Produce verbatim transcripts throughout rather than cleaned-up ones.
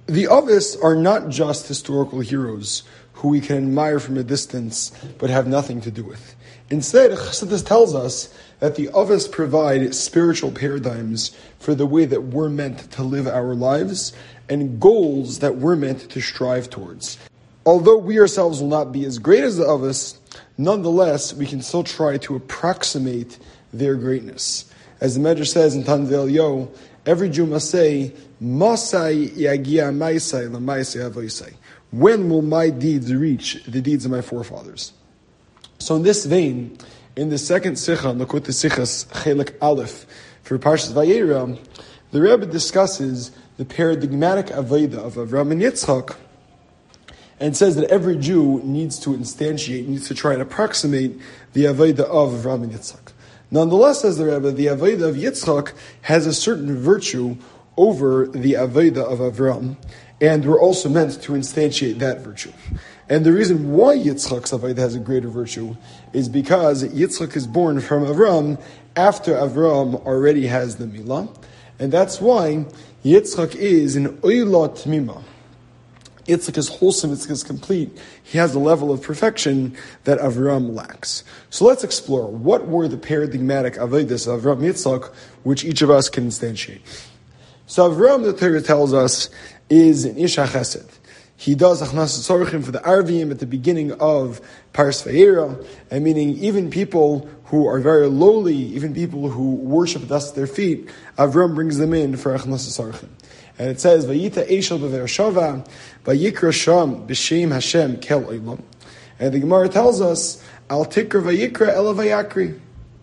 The Avos are not just historical heroes who we can admire from a distance but have nothing to do with. Instead, Chassidus tells us that the Avos provide spiritual paradigms for the way that we're meant to live our lives and goals that we're meant to strive towards. Although we ourselves will not be as great as the Avos, nonetheless, we can still try to approximate their greatness. As the Medrash says in Tanvel Yo, every Jew must say, Masai yagia maisai lamaisai avoisai. When will my deeds reach the deeds of my forefathers? So in this vein, in the second Sikha, Lakut Sichas Chelik Aleph, for Parshas Vayera, the Rebbe discusses the paradigmatic Avodah of Avram and Yitzchak, and says that every Jew needs to instantiate, needs to try and approximate the Avodah of Avram and Yitzchak. Nonetheless, says the Rebbe, the Avodah of Yitzchak has a certain virtue over the Avodah of Avram, and we're also meant to instantiate that virtue. And the reason why Yitzchak's Avodah has a greater virtue is because Yitzchak is born from Avram after Avram already has the Milah, and that's why Yitzchak is an Oila Tmima. Yitzchak is wholesome, Yitzchak is complete. He has a level of perfection that Avram lacks. So let's explore what were the paradigmatic Avodas of Avram Yitzchak, which each of us can instantiate. So Avram, the Torah tells us, is an Ish HaChesed. He does Achnas Tzorchim for the Arvim at the beginning of Paras Vayera, and meaning even people who are very lowly, even people who worship dust at their feet, Avram brings them in for Achnas Tzorchim. And it says, Vayita Eshel B'Ve'er Shava, Vayikra Sham B'Shem Hashem Kel Olam. And the Gemara tells us, Al Tikra Vayikra Ela Vayakri,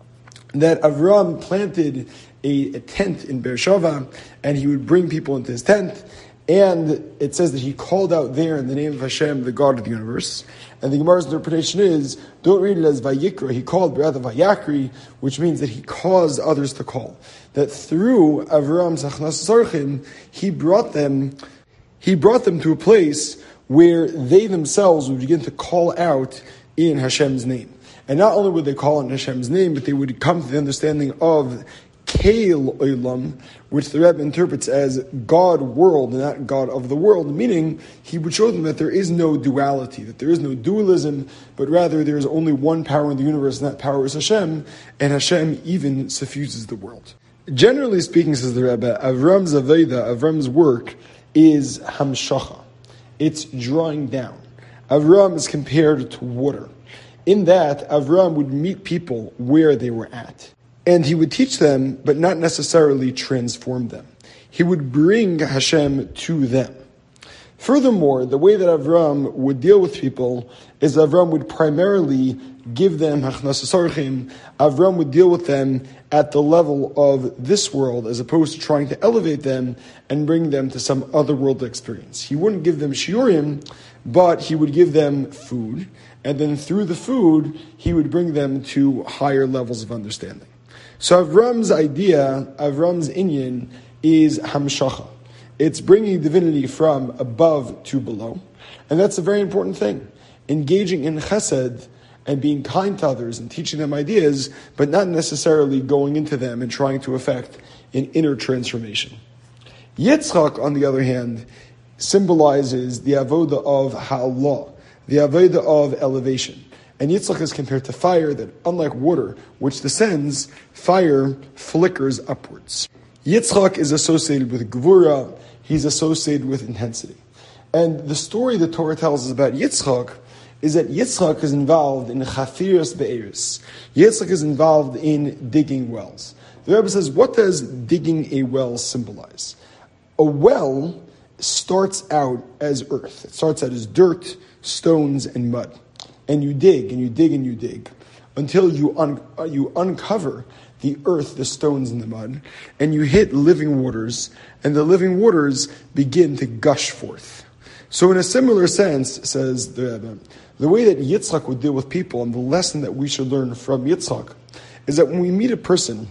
that Avram planted a, a tent in Beersheva, and he would bring people into his tent, and it says that he called out there in the name of Hashem, the God of the universe. And the Gemara's interpretation is, don't read it as Vayikra, he called, but rather Vayakri, which means that he caused others to call. That through Avram's Achnas Tzorchim, he brought them, he brought them to a place where they themselves would begin to call out in Hashem's name. And not only would they call in Hashem's name, but they would come to the understanding of Kail Olam, which the Rebbe interprets as God world, and not God of the world, meaning he would show them that there is no duality, that there is no dualism, but rather there is only one power in the universe, and that power is Hashem, and Hashem even suffuses the world. Generally speaking, says the Rebbe, Avram's Avodah, Avram's work, is Hamshacha. It's drawing down. Avram is compared to water. In that, Avram would meet people where they were at. And he would teach them, but not necessarily transform them. He would bring Hashem to them. Furthermore, the way that Avram would deal with people is Avram would primarily give them Achnas Tzorchim. Avram would deal with them at the level of this world, as opposed to trying to elevate them and bring them to some other world experience. He wouldn't give them shiurim, but he would give them food, and then through the food, he would bring them to higher levels of understanding. So Avram's idea, Avram's inyan, is Hamshacha. It's bringing divinity from above to below. And that's a very important thing. Engaging in chesed and being kind to others and teaching them ideas, but not necessarily going into them and trying to effect an inner transformation. Yitzchak, on the other hand, symbolizes the avodah of ha'Allah, the avodah of elevation. And Yitzchak is compared to fire that, unlike water, which descends, fire flickers upwards. Yitzchak is associated with Gevura, he's associated with intensity. And the story the Torah tells us about Yitzchak is that Yitzchak is involved in Chafiras Be'eris. Yitzchak is involved in digging wells. The Rebbe says, what does digging a well symbolize? A well starts out as earth. It starts out as dirt, stones, and mud. And you dig, and you dig, and you dig, until you un- uh, you uncover the earth, the stones, and the mud, and you hit living waters, and the living waters begin to gush forth. So in a similar sense, says the Rebbe, the way that Yitzchak would deal with people, and the lesson that we should learn from Yitzchak, is that when we meet a person,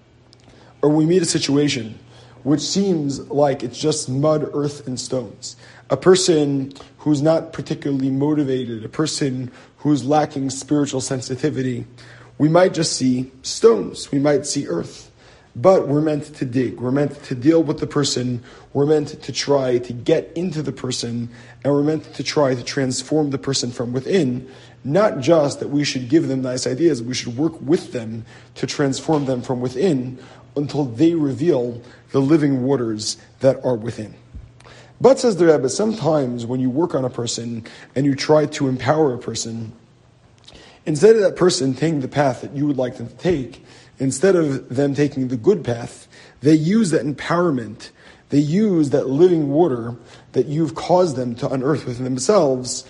or we meet a situation, which seems like it's just mud, earth, and stones, a person who's not particularly motivated, a person who's lacking spiritual sensitivity, we might just see stones, we might see earth. but we're meant to dig. We're meant to deal with the person. We're meant to try to get into the person, and we're meant to try to transform the person from within. Not just that we should give them nice ideas, we should work with them to transform them from within until they reveal the living waters that are within. But, says the Rebbe, sometimes when you work on a person and you try to empower a person, instead of that person taking the path that you would like them to take, instead of them taking the good path, they use that empowerment, they use that living water that you've caused them to unearth within themselves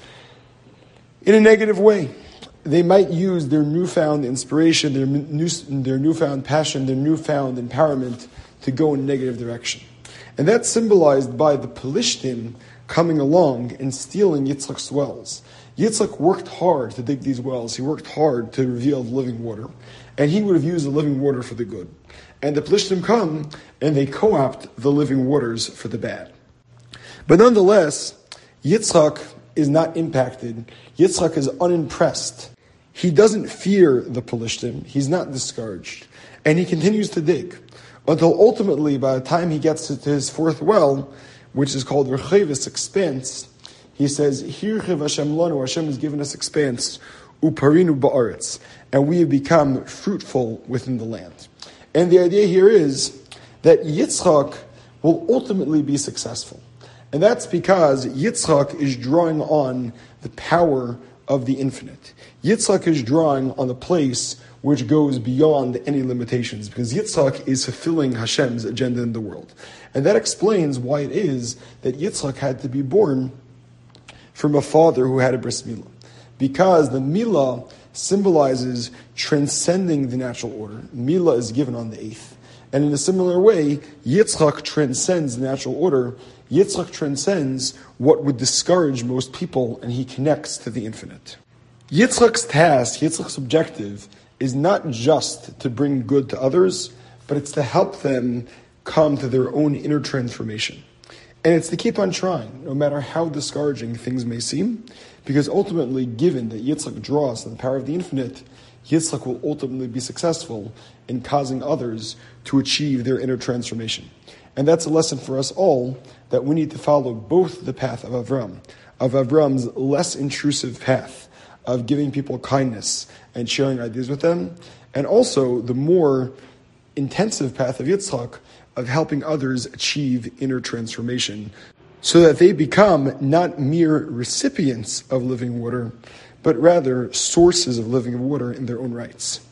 in a negative way. They might use their newfound inspiration, their new, their newfound passion, their newfound empowerment to go in a negative direction. And that's symbolized by the Pelishtim coming along and stealing Yitzchak's wells. Yitzchak worked hard to dig these wells. He worked hard to reveal the living water. And he would have used the living water for the good. And the Pelishtim come and they co-opt the living waters for the bad. But nonetheless, Yitzchak is not impacted. Yitzchak is unimpressed. He doesn't fear the Pelishtim. He's not discouraged. And he continues to dig. Until ultimately, by the time he gets to his fourth well, which is called Rechevis, expanse, he says, Hirchev Hashem lanu, Hashem has given us expanse, uparinu ba'aretz, and we have become fruitful within the land. And the idea here is that Yitzchak will ultimately be successful. And that's because Yitzchak is drawing on the power of the infinite. Yitzchak is drawing on the place which goes beyond any limitations, because Yitzchak is fulfilling Hashem's agenda in the world. And that explains why it is that Yitzchak had to be born from a father who had a bris milah. Because the milah symbolizes transcending the natural order. Milah is given on the eighth. And in a similar way, Yitzchak transcends the natural order. Yitzchak transcends what would discourage most people, and he connects to the infinite. Yitzchak's task, Yitzchak's objective, is not just to bring good to others, but it's to help them come to their own inner transformation. And it's to keep on trying, no matter how discouraging things may seem, because ultimately, given that Yitzchak draws to the power of the infinite, Yitzchak will ultimately be successful in causing others to achieve their inner transformation. And that's a lesson for us all, that we need to follow both the path of Avram, of Avram's less intrusive path, of giving people kindness and sharing ideas with them, and also the more intensive path of Yitzchak of helping others achieve inner transformation so that they become not mere recipients of living water, but rather sources of living water in their own rights.